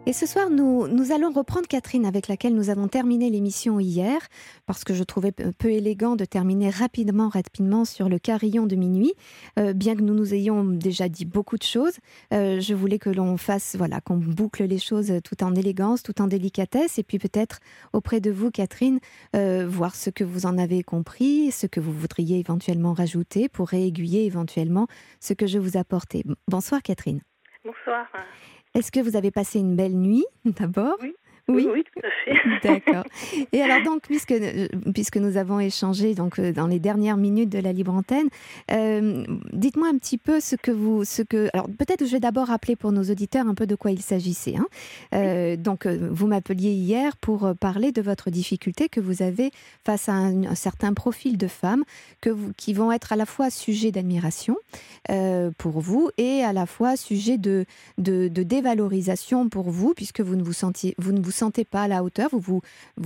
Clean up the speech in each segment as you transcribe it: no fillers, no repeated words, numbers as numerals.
Et ce soir, nous allons reprendre Catherine, avec laquelle nous avons terminé l'émission hier, parce que je trouvais peu élégant de terminer rapidement sur le carillon de minuit. Bien que nous nous ayons déjà dit beaucoup de choses, je voulais que l'on fasse, qu'on boucle les choses tout en élégance, tout en délicatesse, et puis peut-être auprès de vous, Catherine, voir ce que vous en avez compris, ce que vous voudriez éventuellement rajouter pour réaiguiller éventuellement ce que je vous apportais. Bonsoir Catherine. Bonsoir. Est-ce que vous avez passé une belle nuit, d'abord ? Oui. Oui, Oui, tout à fait. D'accord. Et alors donc, puisque nous avons échangé dans les dernières minutes de la libre antenne, dites-moi un petit peu alors peut-être je vais d'abord rappeler pour nos auditeurs un peu de quoi il s'agissait. Donc vous m'appeliez hier pour parler de votre difficulté que vous avez face à un certain profil de femmes qui vont être à la fois sujet d'admiration pour vous et à la fois sujet de dévalorisation pour vous, puisque vous ne vous sentez pas à la hauteur, vous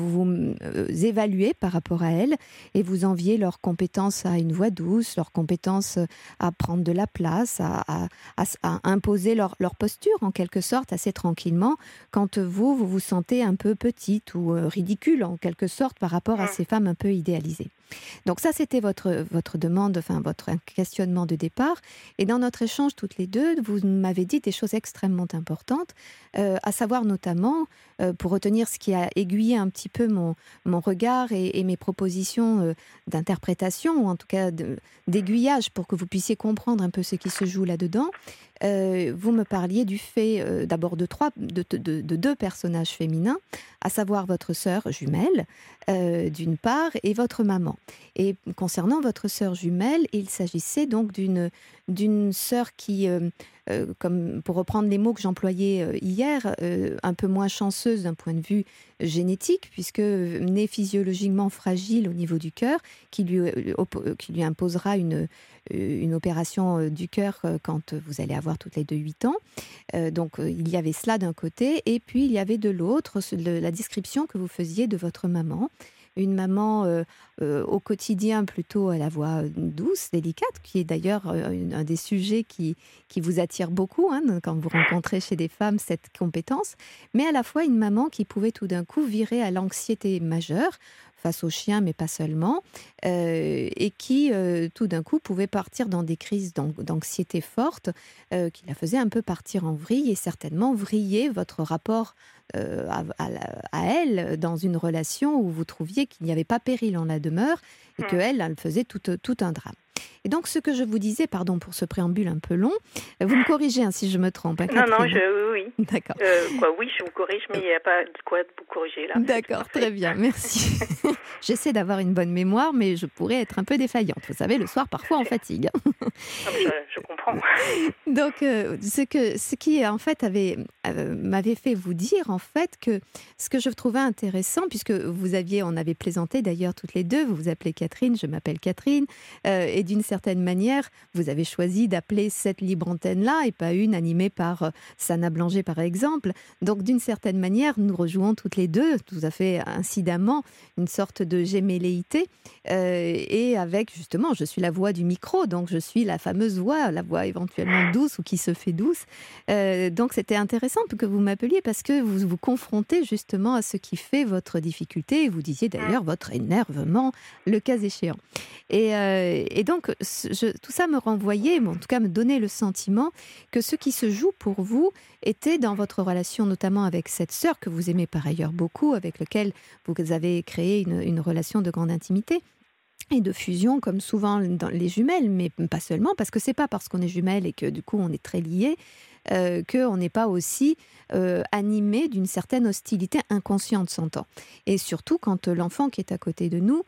évaluez par rapport à elles et vous enviez leur compétence à une voix douce, leur compétence à prendre de la place, à imposer leur posture en quelque sorte assez tranquillement, quand vous vous sentez un peu petite ou ridicule en quelque sorte par rapport à ces femmes un peu idéalisées. Donc ça, c'était votre demande, votre questionnement de départ. Et dans notre échange toutes les deux, vous m'avez dit des choses extrêmement importantes, à savoir notamment, pour retenir ce qui a aiguillé un petit peu mon regard et mes propositions d'interprétation, ou en tout cas d'aiguillage, pour que vous puissiez comprendre un peu ce qui se joue là-dedans. Vous me parliez du fait d'abord de deux personnages féminins, à savoir votre sœur jumelle, d'une part, et votre maman. Et concernant votre sœur jumelle, il s'agissait donc d'une sœur qui, comme pour reprendre les mots que j'employais hier, un peu moins chanceuse d'un point de vue génétique, puisque née physiologiquement fragile au niveau du cœur, qui lui imposera une opération du cœur quand vous allez avoir toutes les deux 8 ans. Donc il y avait cela d'un côté, et puis il y avait de l'autre la description que vous faisiez de votre maman. Une maman au quotidien plutôt à la voix douce, délicate, qui est d'ailleurs un des sujets qui vous attire beaucoup, quand vous rencontrez chez des femmes cette compétence, mais à la fois une maman qui pouvait tout d'un coup virer à l'anxiété majeure, face aux chiens, mais pas seulement, et qui, tout d'un coup, pouvait partir dans des crises d'anxiété forte, qui la faisaient un peu partir en vrille, et certainement vriller votre rapport à elle, dans une relation où vous trouviez qu'il n'y avait pas péril en la demeure, et qu'elle faisait tout un drame. Et donc, ce que je vous disais, pardon pour ce préambule un peu long, vous me corrigez si je me trompe, Catherine. Non, oui. D'accord. Oui, je vous corrige, mais il n'y a pas de quoi vous corriger là. D'accord, très bien, merci. J'essaie d'avoir une bonne mémoire, mais je pourrais être un peu défaillante. Vous savez, le soir, parfois, on fatigue. Je comprends. Donc, ce qui, en fait, m'avait fait vous dire, en fait, que ce que je trouvais intéressant, puisque on avait plaisanté d'ailleurs toutes les deux, vous vous appelez Catherine, je m'appelle Catherine, et d'une certaine manière, vous avez choisi d'appeler cette libre antenne-là, et pas une animée par Sana Blanger, par exemple. Donc, d'une certaine manière, nous rejouons toutes les deux, tout à fait incidemment, une sorte de gémelléité, et avec, justement, je suis la voix du micro, donc je suis la fameuse voix, la voix éventuellement douce ou qui se fait douce. Donc, c'était intéressant que vous m'appeliez, parce que vous vous confrontez justement à ce qui fait votre difficulté, et vous disiez d'ailleurs votre énervement, le cas échéant. Et donc, tout ça me renvoyait, en tout cas me donnait le sentiment que ce qui se joue pour vous était dans votre relation, notamment avec cette sœur que vous aimez par ailleurs beaucoup, avec laquelle vous avez créé une relation de grande intimité et de fusion, comme souvent dans les jumelles, mais pas seulement, parce que c'est pas parce qu'on est jumelles et que du coup on est très liés qu'on n'est pas aussi animé d'une certaine hostilité inconsciente, s'entend. Et surtout quand l'enfant qui est à côté de nous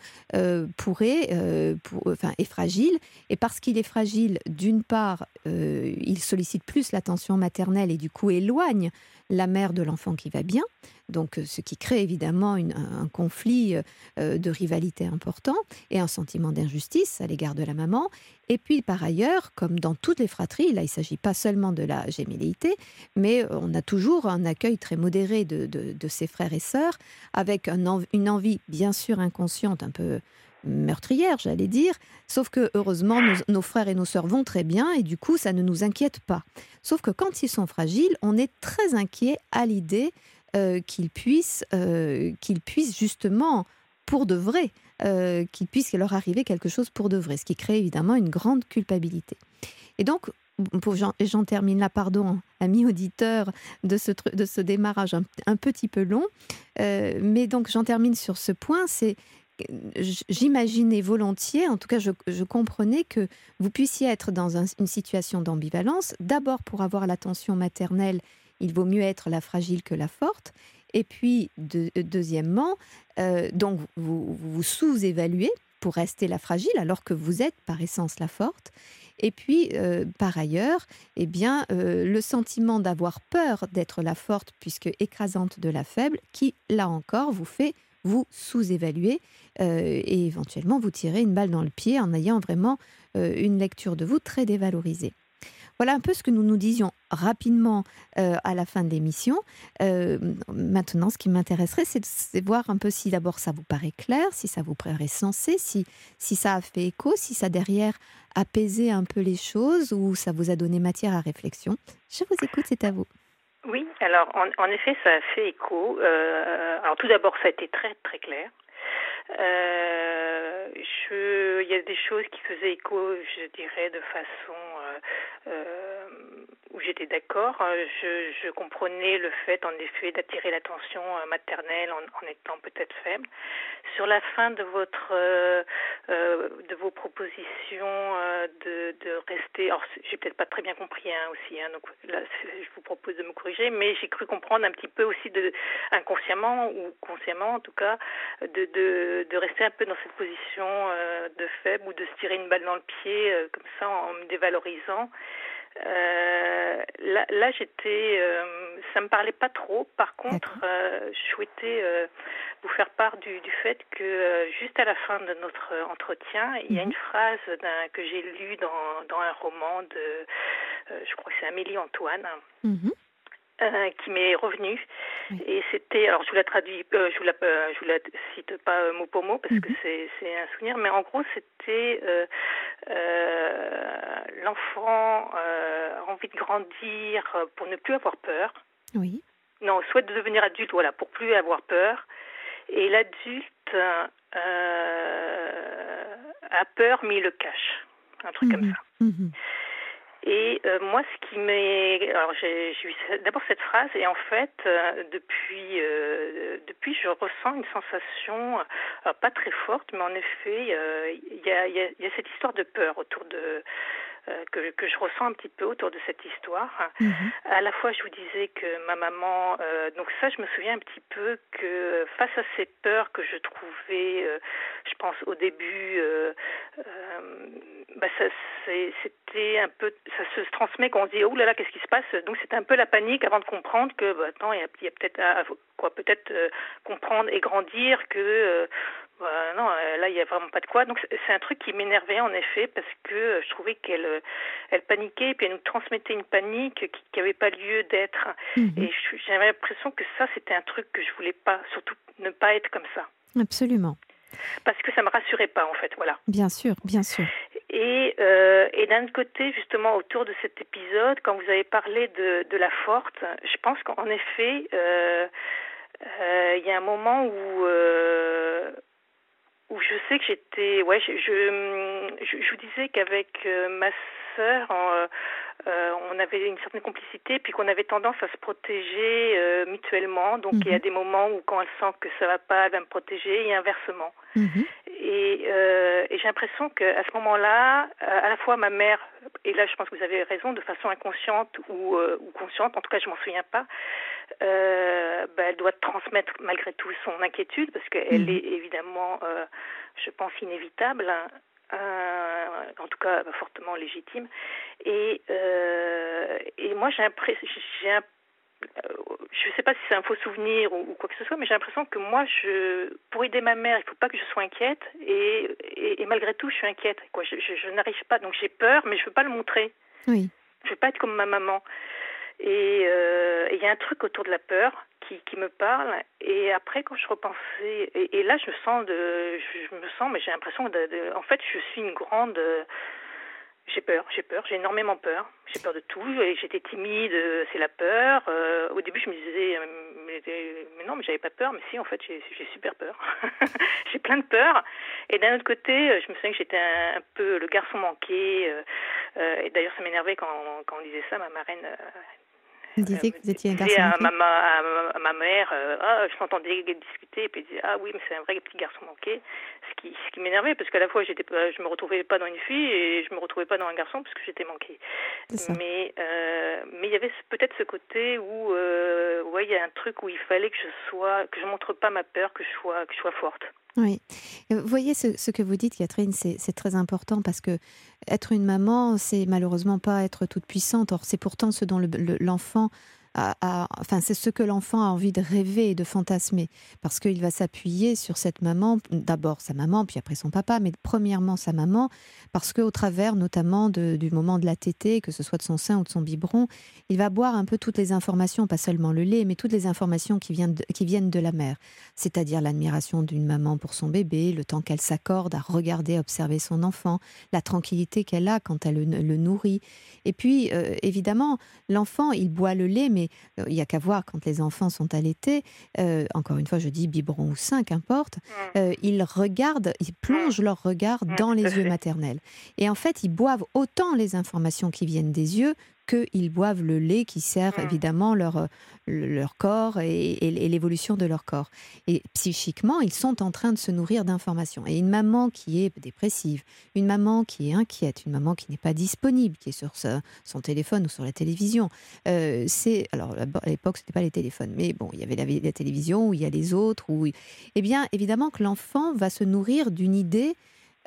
est fragile, et parce qu'il est fragile, d'une part, il sollicite plus l'attention maternelle et du coup éloigne la mère de l'enfant qui va bien, donc ce qui crée évidemment un conflit de rivalité important et un sentiment d'injustice à l'égard de la maman. Et puis par ailleurs, comme dans toutes les fratries, là il ne s'agit pas seulement de la gémelléité, mais on a toujours un accueil très modéré de ses frères et sœurs, avec une envie bien sûr inconsciente, un peu meurtrière, j'allais dire. Sauf que, heureusement, nos frères et nos sœurs vont très bien et du coup, ça ne nous inquiète pas. Sauf que quand ils sont fragiles, on est très inquiet à l'idée qu'ils puissent justement, pour de vrai, qu'il puisse leur arriver quelque chose pour de vrai, ce qui crée évidemment une grande culpabilité. Et donc, j'en termine là, pardon, amis auditeurs, de ce démarrage un petit peu long, mais donc j'en termine sur ce point, c'est j'imaginais volontiers, en tout cas je comprenais que vous puissiez être dans une situation d'ambivalence. D'abord, pour avoir l'attention maternelle, il vaut mieux être la fragile que la forte. Et puis, deuxièmement, donc vous sous-évaluez pour rester la fragile alors que vous êtes par essence la forte. Et puis, par ailleurs, eh bien, le sentiment d'avoir peur d'être la forte puisque écrasante de la faible, qui, là encore, vous fait vous sous-évaluer et éventuellement vous tirer une balle dans le pied en ayant vraiment une lecture de vous très dévalorisée. Voilà un peu ce que nous nous disions rapidement à la fin de l'émission. Maintenant, ce qui m'intéresserait, c'est de voir un peu si d'abord ça vous paraît clair, si ça vous paraît sensé, si ça a fait écho, si ça derrière apaisé un peu les choses ou ça vous a donné matière à réflexion. Je vous écoute, c'est à vous. Oui, alors en effet, ça a fait écho. Alors tout d'abord, ça a été très très clair. Il y a des choses qui faisaient écho, je dirais, de façon où j'étais d'accord. Je comprenais le fait, en effet, d'attirer l'attention maternelle en étant peut-être faible. Sur la fin de de vos propositions de rester, alors j'ai peut-être pas très bien compris aussi, donc là je vous propose de me corriger, mais j'ai cru comprendre un petit peu aussi inconsciemment ou consciemment en tout cas de rester un peu dans cette position de faible ou de se tirer une balle dans le pied comme ça en me dévalorisant. Là j'étais, ça me parlait pas trop. Par contre, je souhaitais vous faire part du fait que juste à la fin de notre entretien, il y a une phrase que j'ai lue dans un roman je crois que c'est Amélie Antoine. Qui m'est revenue et c'était, alors je vous la traduis, je vous la cite pas mot pour mot parce que c'est un souvenir, mais en gros c'était l'enfant a envie de grandir pour ne plus avoir peur. Oui. Non, souhaite de devenir adulte, voilà, pour plus avoir peur. Et l'adulte a peur mais il le cache, un truc comme ça. Et moi, ce qui m'est... Alors, j'ai eu d'abord cette phrase, et en fait, depuis, je ressens une sensation, alors pas très forte, mais en effet, il y a cette histoire de peur autour que je ressens un petit peu autour de cette histoire. À la fois, je vous disais que ma maman... donc ça, je me souviens un petit peu que face à ces peurs que je trouvais, je pense au début... c'était un peu, ça se transmet quand on se dit oh là là, qu'est-ce qui se passe, donc c'était un peu la panique avant de comprendre que attends, il y a peut-être comprendre et grandir que non, là il y a vraiment pas de quoi. Donc c'est un truc qui m'énervait en effet parce que je trouvais qu'elle paniquait et puis elle nous transmettait une panique qui avait pas lieu d'être. Et j'avais l'impression que ça c'était un truc que je voulais pas, surtout ne pas être comme ça. Absolument. Parce que ça me rassurait pas en fait, voilà. Bien sûr, bien sûr. Et d'un autre côté, justement, autour de cet épisode, quand vous avez parlé de la forte, je pense qu'en effet, il y a un moment où je sais que j'étais... Ouais, je vous disais qu'avec ma sœur, on avait une certaine complicité, puis qu'on avait tendance à se protéger mutuellement. Donc, il y a des moments où, quand elle sent que ça va pas, elle va me protéger, et inversement. Et j'ai l'impression qu'à ce moment-là, à la fois ma mère, et là je pense que vous avez raison, de façon inconsciente ou consciente, en tout cas je m'en souviens pas, elle doit transmettre malgré tout son inquiétude parce qu'elle est évidemment, je pense, inévitable, en tout cas fortement légitime. Et moi j'ai je ne sais pas si c'est un faux souvenir ou quoi que ce soit, mais j'ai l'impression que moi, pour aider ma mère, il ne faut pas que je sois inquiète. Et malgré tout, je suis inquiète. Je n'arrive pas. Donc j'ai peur, mais je ne veux pas le montrer. Oui. Je ne veux pas être comme ma maman. Et il y a un truc autour de la peur qui me parle. Et après, quand je repensais, et là, mais j'ai l'impression en fait, je suis une grande. J'ai peur, j'ai énormément peur. J'ai peur de tout. Et j'étais timide, c'est la peur. Au début, je me disais, mais non, mais j'avais pas peur. Mais si, en fait, j'ai super peur. J'ai plein de peur. Et d'un autre côté, je me souviens que j'étais un peu le garçon manqué. Et d'ailleurs, ça m'énervait quand on disait ça. Ma marraine Vous disiez que vous étiez un garçon manqué. À ma mère, je t'entendais discuter, et puis elle disait, ah oui, mais c'est un vrai petit garçon manqué. Ce qui m'énervait, parce qu'à la fois, je me retrouvais pas dans une fille, et je me retrouvais pas dans un garçon, parce que j'étais manquée. Mais il y avait peut-être ce côté où, il y a un truc où il fallait que je montre pas ma peur, que je sois forte. Oui. Vous voyez, ce que vous dites, Catherine, c'est très important parce que être une maman, c'est malheureusement pas être toute puissante. Or, c'est pourtant ce dont l'enfant enfin, c'est ce que l'enfant a envie de rêver et de fantasmer. Parce qu'il va s'appuyer sur cette maman, d'abord sa maman, puis après son papa, mais premièrement sa maman, parce qu'au travers notamment du moment de la tétée, que ce soit de son sein ou de son biberon, il va boire un peu toutes les informations, pas seulement le lait, mais toutes les informations qui viennent de la mère. C'est-à-dire l'admiration d'une maman pour son bébé, le temps qu'elle s'accorde à regarder, observer son enfant, la tranquillité qu'elle a quand elle le nourrit. Et puis, évidemment, l'enfant, il boit le lait, mais il n'y a qu'à voir quand les enfants sont allaités, encore une fois, je dis biberon ou sein, qu'importe, ils plongent leur regard dans les yeux maternels. Et en fait, ils boivent autant les informations qui viennent des yeux qu'ils boivent le lait qui sert évidemment leur corps et l'évolution de leur corps. Et psychiquement, ils sont en train de se nourrir d'informations. Et une maman qui est dépressive, une maman qui est inquiète, une maman qui n'est pas disponible, qui est sur son téléphone ou sur la télévision, alors à l'époque, ce n'était pas les téléphones, mais bon, il y avait la télévision, où il y a les autres, eh bien, évidemment que l'enfant va se nourrir d'une idée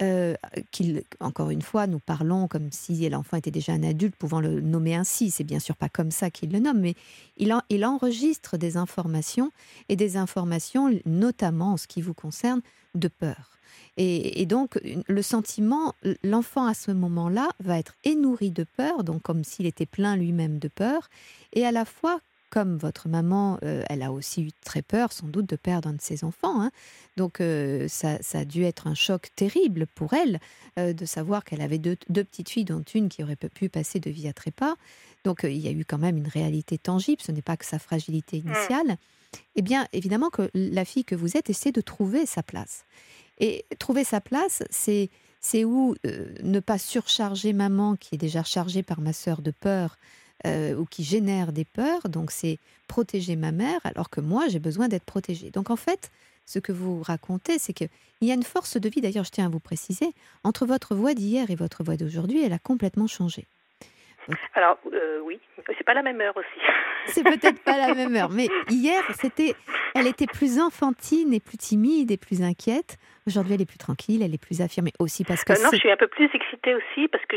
encore une fois, nous parlons comme si l'enfant était déjà un adulte, pouvant le nommer ainsi. C'est bien sûr pas comme ça qu'il le nomme, mais il enregistre des informations, et des informations, notamment en ce qui vous concerne, de peur. Et donc, le sentiment, l'enfant à ce moment-là va être nourri de peur, donc comme s'il était plein lui-même de peur, et à la fois, comme votre maman, elle a aussi eu très peur, sans doute, de perdre un de ses enfants. Hein. Donc, ça a dû être un choc terrible pour elle, de savoir qu'elle avait deux petites filles, dont une qui aurait pu passer de vie à trépas. Donc, il y a eu quand même une réalité tangible, ce n'est pas que sa fragilité initiale. Eh bien, évidemment que la fille que vous êtes essaie de trouver sa place. Et trouver sa place, c'est où ne pas surcharger maman, qui est déjà chargée par ma sœur de peur, ou qui génère des peurs, donc c'est protéger ma mère, alors que moi, j'ai besoin d'être protégée. Donc en fait, ce que vous racontez, c'est qu'il y a une force de vie, d'ailleurs je tiens à vous préciser, entre votre voix d'hier et votre voix d'aujourd'hui, elle a complètement changé. Alors, oui, c'est pas la même heure aussi. C'est peut-être pas la même heure, mais hier, elle était plus enfantine et plus timide et plus inquiète. Aujourd'hui, elle est plus tranquille, elle est plus affirmée aussi parce que... non, je suis un peu plus excitée aussi parce que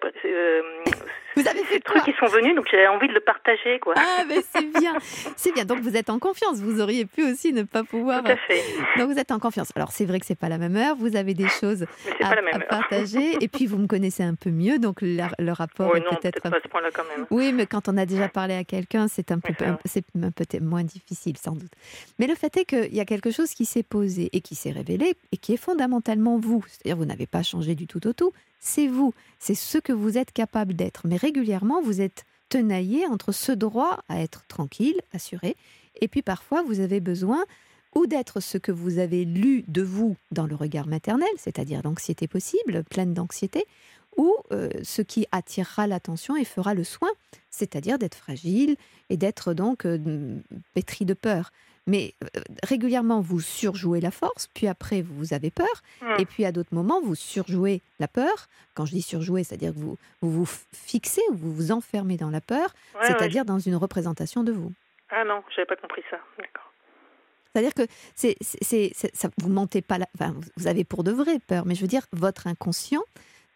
vous avez fait ces trucs qui sont venus, donc j'ai envie de le partager, quoi. Ah, mais c'est bien. C'est bien. Donc, vous êtes en confiance. Vous auriez pu aussi ne pas pouvoir... Tout à fait. Donc, vous êtes en confiance. Alors, c'est vrai que c'est pas la même heure. Vous avez des choses à partager. Et puis, vous me connaissez un peu mieux. Donc, le rapport est peut-être... pas à ce point-là quand même. Oui, mais quand on a déjà parlé à quelqu'un, c'est peut-être moins difficile, sans doute. Mais le fait est qu'il y a quelque chose qui s'est posé et qui s'est révélé et qui est fondamentalement vous. C'est-à-dire, vous n'avez pas changé du tout au tout. C'est vous. C'est ce que vous êtes capable d'être. Mais régulièrement, vous êtes tenaillé entre ce droit à être tranquille, assuré, et puis parfois, vous avez besoin ou d'être ce que vous avez lu de vous dans le regard maternel, c'est-à-dire l'anxiété possible, pleine d'anxiété, ou ce qui attirera l'attention et fera le soin, c'est-à-dire d'être fragile et d'être donc pétri de peur. Mais régulièrement, vous surjouez la force, puis après, vous avez peur, et puis à d'autres moments, vous surjouez la peur. Quand je dis surjouer, c'est-à-dire que vous fixez ou vous vous enfermez dans la peur, c'est-à-dire dans une représentation de vous. Ah non, je n'avais pas compris ça, d'accord. C'est-à-dire que ça, vous mentez pas, vous avez pour de vrai peur, mais je veux dire, votre inconscient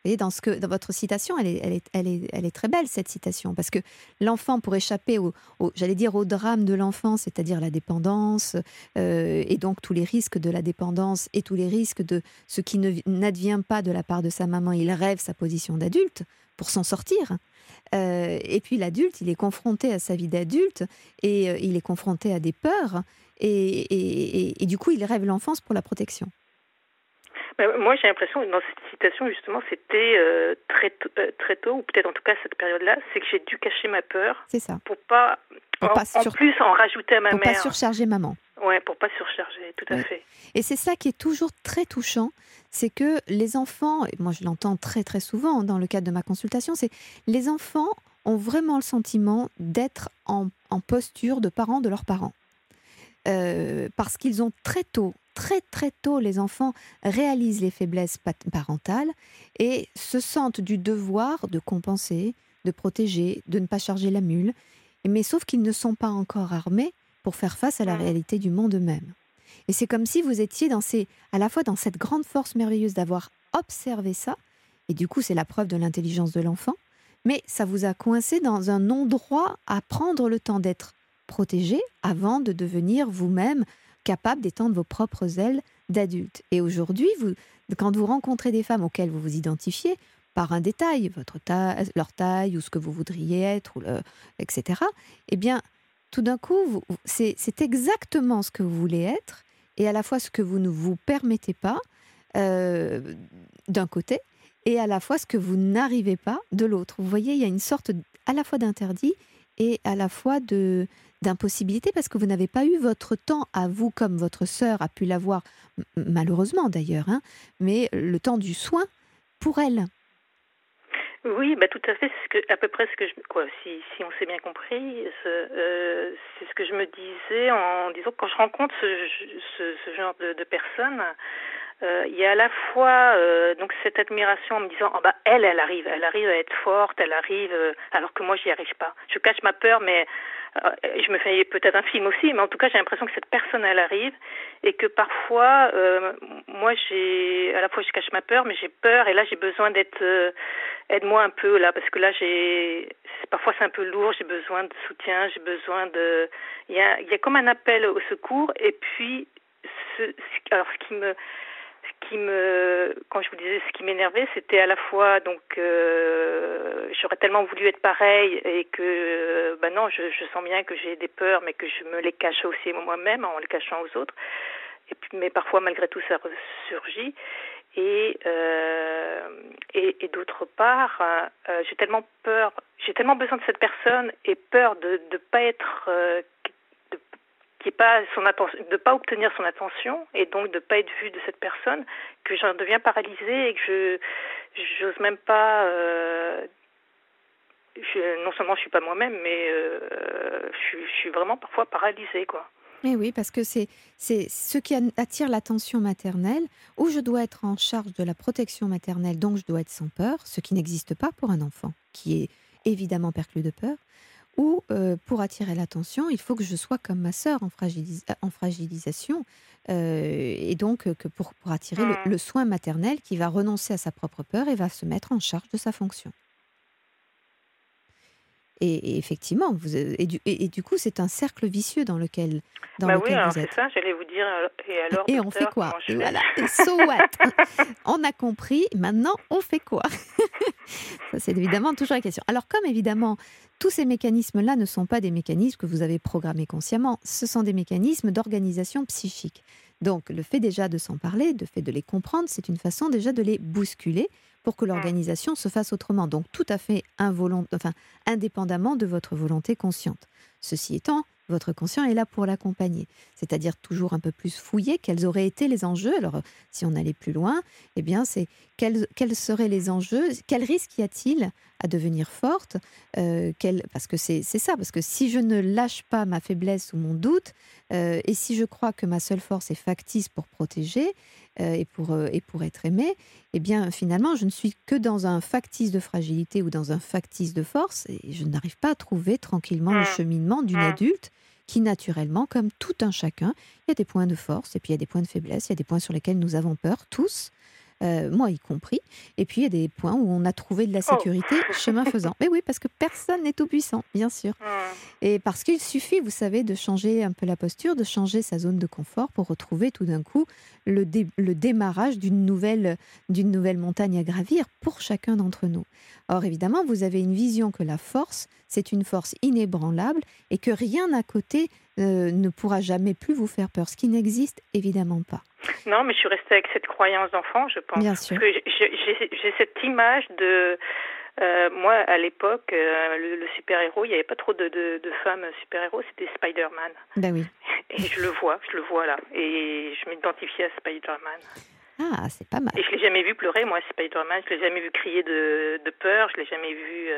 Vous voyez, dans votre citation, elle est très belle, cette citation, parce que l'enfant, pour échapper j'allais dire, au drame de l'enfance, c'est-à-dire la dépendance, et donc tous les risques de la dépendance et tous les risques de ce qui n'advient pas de la part de sa maman, il rêve sa position d'adulte pour s'en sortir. Et puis l'adulte, il est confronté à sa vie d'adulte et il est confronté à des peurs et du coup, il rêve l'enfance pour la protection. Moi, j'ai l'impression que dans cette citation, justement, c'était très tôt, ou peut-être en tout cas cette période-là, c'est que j'ai dû cacher ma peur. C'est ça. Pour pas, plus en rajouter à ma mère. Pour pas surcharger maman. Ouais, pour pas surcharger, tout à fait. Et c'est ça qui est toujours très touchant, c'est que les enfants, et moi je l'entends très très souvent dans le cadre de ma consultation, c'est les enfants ont vraiment le sentiment d'être en posture de parents de leurs parents. Parce qu'ils ont très très tôt, les enfants réalisent les faiblesses parentales et se sentent du devoir de compenser, de protéger, de ne pas charger la mule, mais sauf qu'ils ne sont pas encore armés pour faire face à la réalité du monde eux-mêmes. Et c'est comme si vous étiez à la fois dans cette grande force merveilleuse d'avoir observé ça, et du coup c'est la preuve de l'intelligence de l'enfant, mais ça vous a coincé dans un non-droit à prendre le temps d'être protégé avant de devenir vous-même capable d'étendre vos propres ailes d'adulte. Et aujourd'hui, quand vous rencontrez des femmes auxquelles vous vous identifiez, par un détail, leur taille ou ce que vous voudriez être, etc., eh bien, tout d'un coup, c'est exactement ce que vous voulez être, et à la fois ce que vous ne vous permettez pas, d'un côté, et à la fois ce que vous n'arrivez pas de l'autre. Vous voyez, il y a une sorte à la fois d'interdit et à la fois d'impossibilité, parce que vous n'avez pas eu votre temps à vous, comme votre sœur a pu l'avoir, malheureusement d'ailleurs, mais le temps du soin pour elle. Oui, tout à fait. C'est à peu près ce que si on s'est bien compris, c'est ce que je me disais en disant que quand je rencontre ce genre de personnes, il y a à la fois donc cette admiration en me disant elle arrive à être forte, elle arrive alors que moi j'y arrive pas. Je cache ma peur, mais je me fais peut-être un film aussi, mais en tout cas j'ai l'impression que cette personne elle arrive et que parfois moi à la fois je cache ma peur, mais j'ai peur et là j'ai besoin d'être aide-moi un peu là, parce que là parfois c'est un peu lourd, j'ai besoin de soutien, j'ai besoin il y a comme un appel au secours. Et puis quand je vous disais ce qui m'énervait, c'était à la fois donc j'aurais tellement voulu être pareil et que non, je sens bien que j'ai des peurs, mais que je me les cache aussi moi-même en les cachant aux autres. Et puis, mais parfois malgré tout ça ressurgit. Et d'autre part, j'ai tellement peur, j'ai tellement besoin de cette personne et peur de pas être de pas obtenir son attention et donc de pas être vue de cette personne, que j'en deviens paralysée et que j'ose même pas. Non seulement je suis pas moi-même, mais je suis vraiment parfois paralysée, quoi. Et oui, parce que c'est ce qui attire l'attention maternelle, où je dois être en charge de la protection maternelle, donc je dois être sans peur, ce qui n'existe pas pour un enfant, qui est évidemment perclus de peur, ou pour attirer l'attention, il faut que je sois comme ma sœur en fragilisation, et donc que pour attirer le soin maternel qui va renoncer à sa propre peur et va se mettre en charge de sa fonction. Et effectivement, du coup, c'est un cercle vicieux dans lequel vous êtes. Oui, alors c'est ça, j'allais vous dire. Et on fait quoi? Voilà. Et so what? On a compris, maintenant, on fait quoi? Ça, c'est évidemment toujours la question. Alors, comme évidemment, tous ces mécanismes-là ne sont pas des mécanismes que vous avez programmés consciemment, ce sont des mécanismes d'organisation psychique. Donc, le fait déjà de s'en parler, le fait de les comprendre, c'est une façon déjà de les bousculer pour que l'organisation se fasse autrement. Donc, tout à fait indépendamment de votre volonté consciente. Ceci étant, votre conscient est là pour l'accompagner. C'est-à-dire toujours un peu plus fouiller quels auraient été les enjeux. Alors, si on allait plus loin, eh bien, c'est quels seraient les enjeux, quel risque y a-t-il à devenir forte, parce que c'est ça, parce que si je ne lâche pas ma faiblesse ou mon doute, et si je crois que ma seule force est factice pour protéger et pour être aimée, eh bien finalement je ne suis que dans un factice de fragilité ou dans un factice de force, et je n'arrive pas à trouver tranquillement le cheminement d'une adulte qui naturellement, comme tout un chacun, il y a des points de force et puis il y a des points de faiblesse, il y a des points sur lesquels nous avons peur tous. moi y compris. Et puis il y a des points où on a trouvé de la sécurité chemin faisant. Mais oui, parce que personne n'est tout puissant, bien sûr. Et parce qu'il suffit, vous savez, de changer un peu la posture, de changer sa zone de confort pour retrouver tout d'un coup le démarrage d'une nouvelle montagne à gravir pour chacun d'entre nous. Or, évidemment, vous avez une vision que la force, c'est une force inébranlable et que rien à côté ne pourra jamais plus vous faire peur, ce qui n'existe évidemment pas. Non, mais je suis restée avec cette croyance d'enfant, je pense. Bien sûr. Parce que j'ai cette image de... moi, à l'époque, le super-héros, il n'y avait pas trop de femmes super-héros, c'était Spider-Man. Ben oui. Et je le vois là. Et je m'identifiais à Spider-Man. Ah, c'est pas mal. Et je ne l'ai jamais vu pleurer, moi, Spider-Man. Je ne l'ai jamais vu crier de peur. Je ne l'ai jamais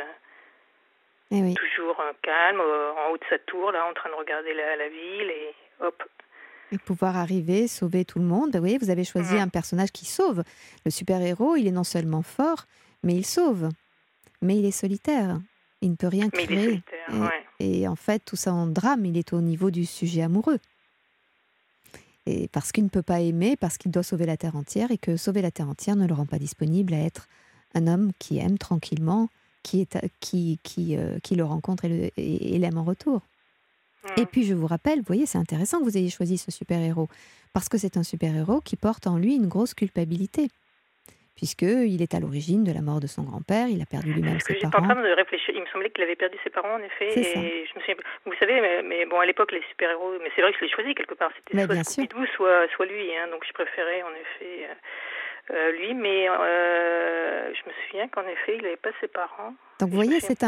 vu toujours calme, en haut de sa tour, là, en train de regarder la ville. Et hop. Et pouvoir arriver, sauver tout le monde. Ben oui, vous avez choisi un personnage qui sauve. Le super-héros, il est non seulement fort, mais il sauve. Mais il est solitaire. Il ne peut rien créer. Mais il est solitaire, et en fait, tout ça en drame, il est au niveau du sujet amoureux. Et parce qu'il ne peut pas aimer, parce qu'il doit sauver la Terre entière, et que sauver la Terre entière ne le rend pas disponible à être un homme qui aime tranquillement, qui le rencontre et l'aime en retour. Et puis je vous rappelle, vous voyez, c'est intéressant que vous ayez choisi ce super-héros, parce que c'est un super-héros qui porte en lui une grosse culpabilité, puisqu'il est à l'origine de la mort de son grand-père, il a perdu lui-même ses parents. J'étais en train de réfléchir, il me semblait qu'il avait perdu ses parents, en effet, c'est et ça. je me souviens, vous savez, mais bon, à l'époque, les super-héros, mais c'est vrai que je l'ai choisi quelque part, c'était soit Scooby-Doo, soit lui, hein, donc je préférais, en effet, lui, mais je me souviens qu'en effet, il n'avait pas ses parents. Donc vous voyez, c'est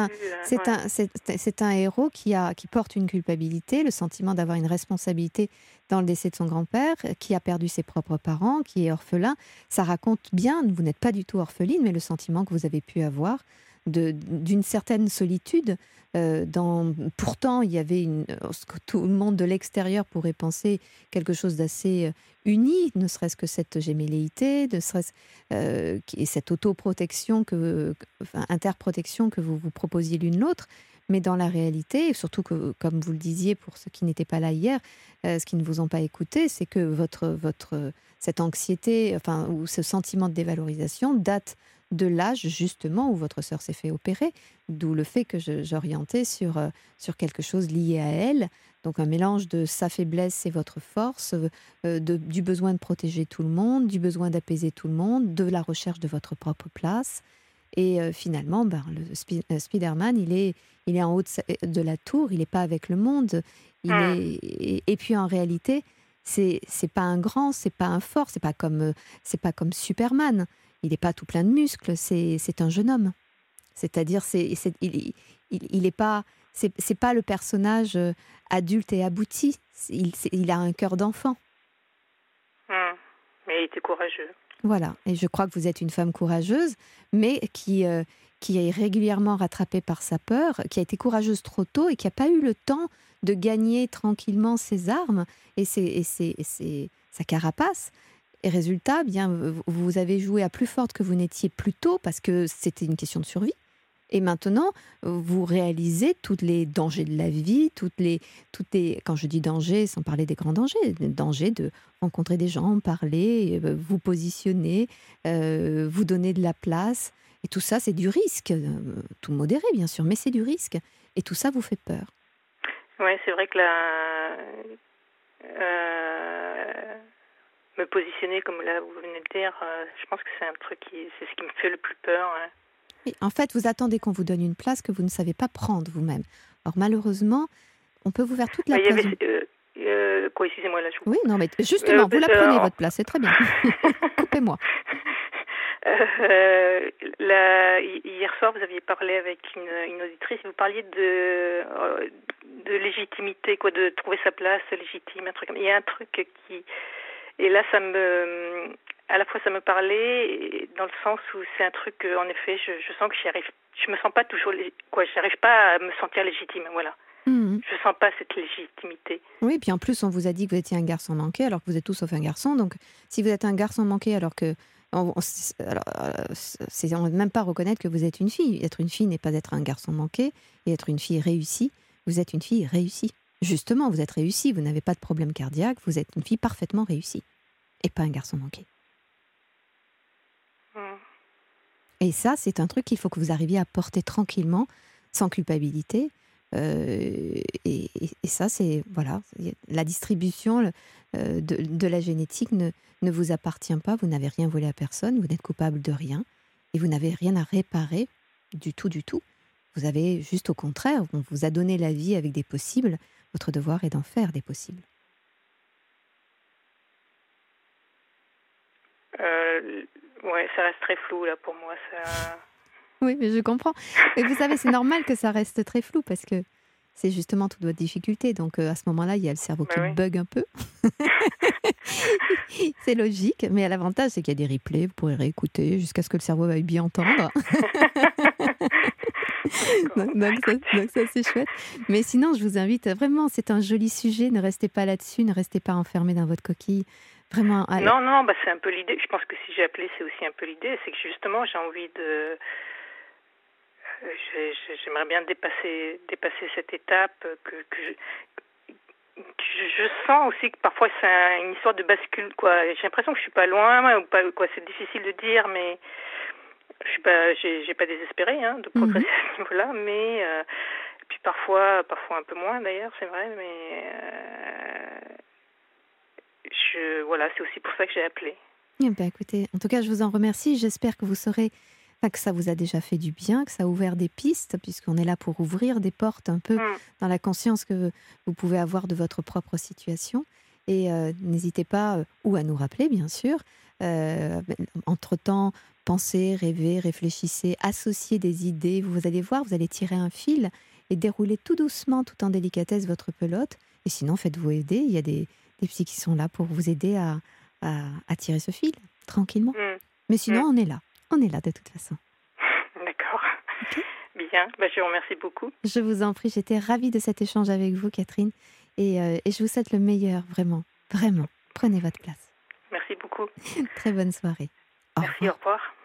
un héros qui porte une culpabilité, le sentiment d'avoir une responsabilité dans le décès de son grand-père, qui a perdu ses propres parents, qui est orphelin. Ça raconte bien, vous n'êtes pas du tout orpheline, mais le sentiment que vous avez pu avoir d'une certaine solitude. Pourtant, il y avait ce que tout le monde de l'extérieur pourrait penser quelque chose d'assez uni, ne serait-ce que cette gémelléité, ne serait-ce et cette autoprotection, interprotection que vous proposiez l'une l'autre. Mais dans la réalité, et surtout que, comme vous le disiez pour ceux qui n'étaient pas là hier, ce qui ne vous ont pas écouté, c'est que cette anxiété, ou ce sentiment de dévalorisation date de l'âge justement où votre sœur s'est fait opérer, d'où le fait que j'orientais sur quelque chose lié à elle, donc un mélange de sa faiblesse et votre force, du besoin de protéger tout le monde, du besoin d'apaiser tout le monde, de la recherche de votre propre place. Et finalement, le Spider-Man, il est en haut de la tour, il n'est pas avec le monde. Et puis en réalité, c'est pas un grand, c'est pas un fort, c'est pas comme Superman. Il n'est pas tout plein de muscles, c'est un jeune homme. C'est-à-dire, il n'est pas, c'est pas le personnage adulte et abouti. Il a un cœur d'enfant. Mais il était courageux. Voilà, et je crois que vous êtes une femme courageuse, mais qui est régulièrement rattrapée par sa peur, qui a été courageuse trop tôt et qui n'a pas eu le temps de gagner tranquillement ses armes et sa carapace. Et résultat, vous avez joué à plus forte que vous n'étiez plus tôt parce que c'était une question de survie. Et maintenant, vous réalisez tous les dangers de la vie, quand je dis danger, sans parler des grands dangers, le danger de rencontrer des gens, parler, vous positionner, vous donner de la place. Et tout ça, c'est du risque, tout modéré bien sûr, mais c'est du risque. Et tout ça vous fait peur. Oui, c'est vrai que me positionner comme là vous venez de dire, je pense que c'est un truc c'est ce qui me fait le plus peur. Ouais. Oui, en fait, vous attendez qu'on vous donne une place que vous ne savez pas prendre vous-même. Or, malheureusement, on peut vous faire toute la place. Quoi, excusez-moi, là, Oui, non, mais justement, vous la prenez, votre place, c'est très bien. Coupez-moi. Hier soir, vous aviez parlé avec une auditrice, vous parliez de légitimité, quoi, de trouver sa place légitime, un truc. Il y a un truc qui... Et là, à la fois ça me parlait, dans le sens où c'est un truc, en effet, je sens que je me sens pas toujours, j'arrive pas à me sentir légitime, voilà. Je sens pas cette légitimité. Oui, puis en plus, on vous a dit que vous étiez un garçon manqué, alors que vous êtes tout sauf un garçon. Donc, si vous êtes un garçon manqué, alors que c'est même pas reconnaître que vous êtes une fille. Être une fille n'est pas être un garçon manqué, et être une fille réussie. Vous êtes une fille réussie. Justement, vous êtes réussie, vous n'avez pas de problème cardiaque, vous êtes une fille parfaitement réussie, et pas un garçon manqué. Et ça, c'est un truc qu'il faut que vous arriviez à porter tranquillement, sans culpabilité. Et ça, c'est voilà, la distribution de la génétique ne vous appartient pas. Vous n'avez rien volé à personne. Vous n'êtes coupable de rien. Et vous n'avez rien à réparer du tout, du tout. Vous avez juste au contraire, on vous a donné la vie avec des possibles. Votre devoir est d'en faire des possibles. Ouais, ça reste très flou là pour moi. Ça... Oui, mais je comprends. Et vous savez, c'est normal que ça reste très flou parce que c'est justement toute votre difficulté. Donc à ce moment-là, il y a le cerveau qui bug un peu. C'est logique, mais l'avantage, c'est qu'il y a des replays. Vous pourrez réécouter jusqu'à ce que le cerveau veuille bien entendre. donc ça, c'est chouette. Mais sinon, je vous invite vraiment, c'est un joli sujet. Ne restez pas là-dessus, ne restez pas enfermés dans votre coquille. Vraiment. Non, bah, c'est un peu l'idée. Je pense que si j'ai appelé, c'est aussi un peu l'idée. C'est que justement, j'ai envie de... J'aimerais bien dépasser cette étape que je sens aussi que parfois c'est une histoire de bascule, quoi. J'ai l'impression que je suis pas loin, ou pas, quoi. C'est difficile de dire, mais je suis pas, j'ai pas désespéré de progresser à ce niveau-là, mais puis parfois un peu moins d'ailleurs, c'est vrai, mais voilà, c'est aussi pour ça que j'ai appelé. Eh bien, écoutez, en tout cas, je vous en remercie. J'espère que vous saurez, que ça vous a déjà fait du bien, que ça a ouvert des pistes, puisqu'on est là pour ouvrir des portes un peu dans la conscience que vous pouvez avoir de votre propre situation. Et n'hésitez pas, ou à nous rappeler, bien sûr. Entre-temps, pensez, rêvez, réfléchissez, associez des idées. Vous allez voir, vous allez tirer un fil et dérouler tout doucement, tout en délicatesse, votre pelote. Et sinon, faites-vous aider. Il y a des psys qui sont là pour vous aider à tirer ce fil, tranquillement. Mais sinon, on est là. On est là de toute façon. D'accord. Okay. Bien. Je vous remercie beaucoup. Je vous en prie. J'étais ravie de cet échange avec vous, Catherine. Et je vous souhaite le meilleur, vraiment. Vraiment. Prenez votre place. Merci beaucoup. Très bonne soirée. Merci, au revoir.